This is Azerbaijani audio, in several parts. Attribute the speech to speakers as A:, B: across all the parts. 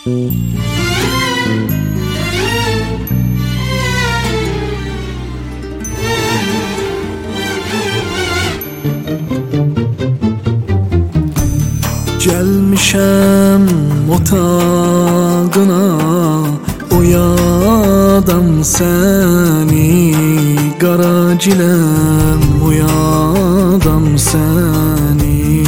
A: Gelmişem otağına, uyadam seni, qaraciləm uyadam seni.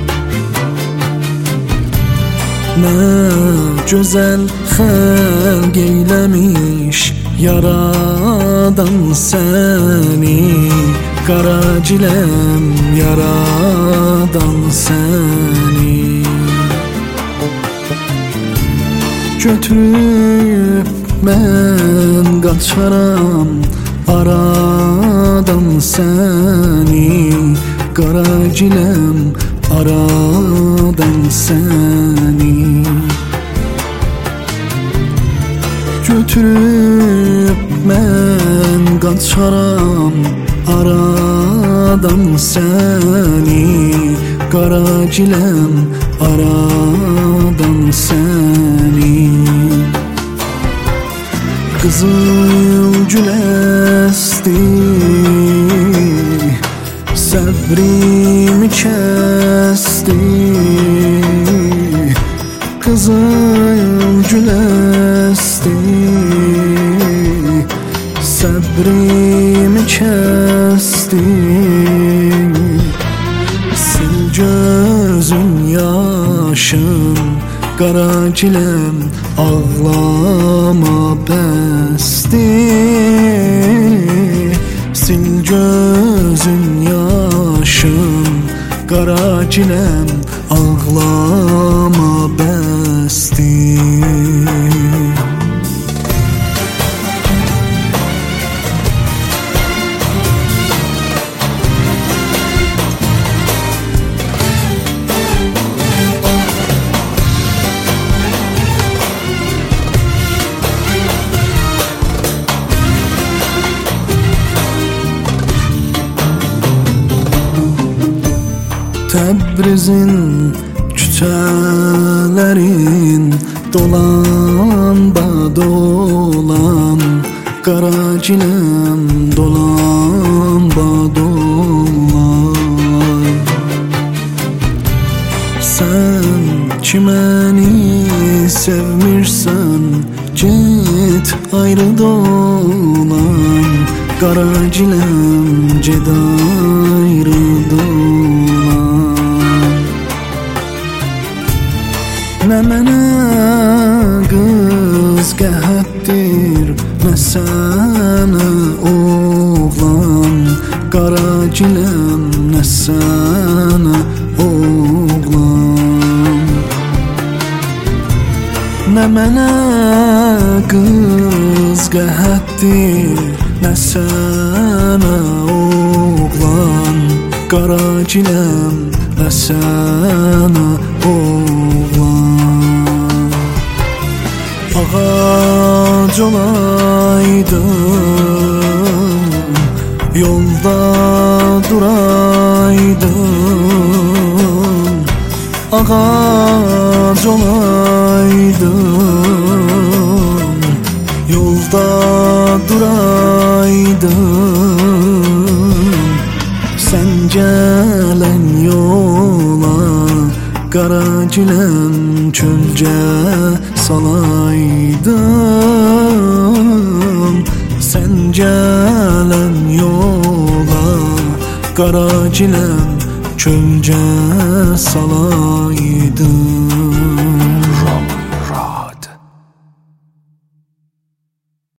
A: Nə gözəl xəlq eyləmiş yaradan seni, qaraciləm yaradan seni. Götürüb mən qaçaram aradan səni, qaraciləm aradan səni. Götürüb mən qaçaram aradan səni, qaraciləm aradan səni. Qızıl gül əsdi, səbrimi kəsdi. Qızıl gül əsdi, səbrimi kəsdi. Sil gözün yaşın, qaraciləm ağlama bəsdir. Sil gözün yaşın, qaraciləm ağlama bəsdir. Təbrizin küçələrin dolan da dolan, qaraciləm dolan da dolan. Sən ki məni sevmirsən, get ayrı dolan, qaraciləm get ayrı dolan. Nə mənə qız qəhətdir, nə sənə oğlan, qaraciləm nə sənə oğlan. Nə mənə qız qəhətdir, nə sənə oğlan, qaraciləm nə sənə oğlan. Ağac olaydım, yolda duraydım. Ağac olaydım, yolda duraydım. Sən gələn yola, qaraciləm çölcə salaydım. Sən gələn yola, qaraciləm çölcə salaydım.